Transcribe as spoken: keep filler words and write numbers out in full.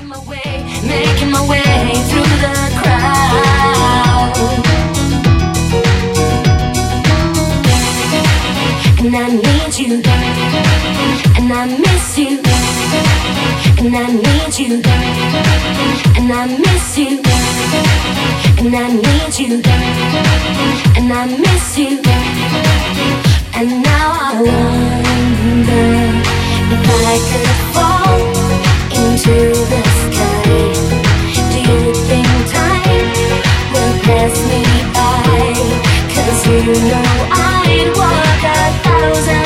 my way, making my way through the crowd. And I need you, and I miss you, and I need you, and I miss you, and I need you, and I miss you. And now I wonder if I could fall into the sky. Do you think time will pass me by? 'Cause you know I'd walk a thousand